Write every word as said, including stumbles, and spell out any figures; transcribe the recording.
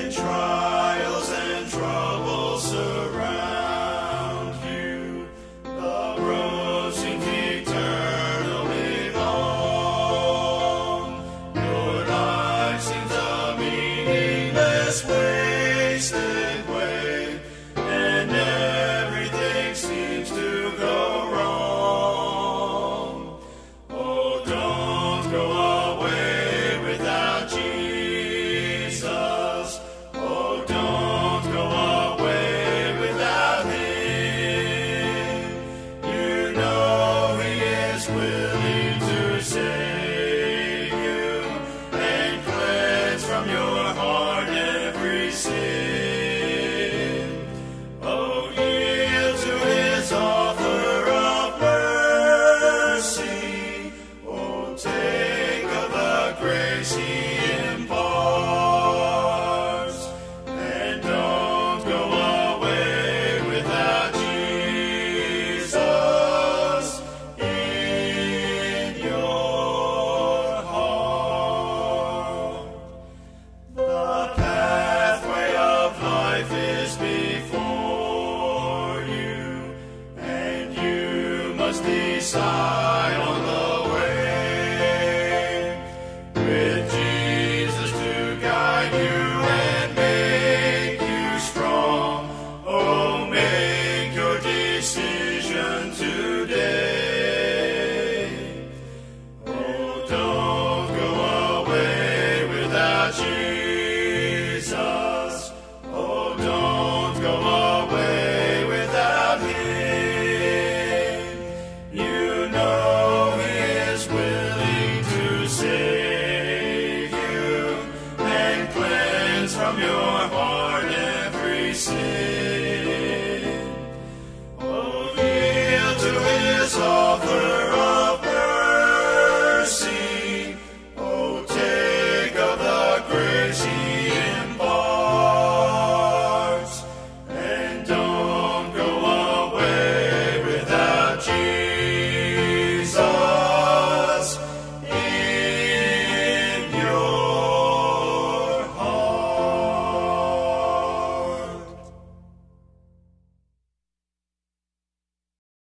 trials and troubles surround you, the road seems eternally long. Your life seems a meaningless, wasted way, and everything seems to go wrong. Oh, don't go away without Jesus. Oh, don't go away without Him. You know He is willing to save you and cleanse from your heart every sin. Oh, yield to His offer of mercy. Oh, take of the grace He imparts, and don't go away without Jesus in your heart. The pathway of life is before you, and you must decide on the way, with Jesus to guide you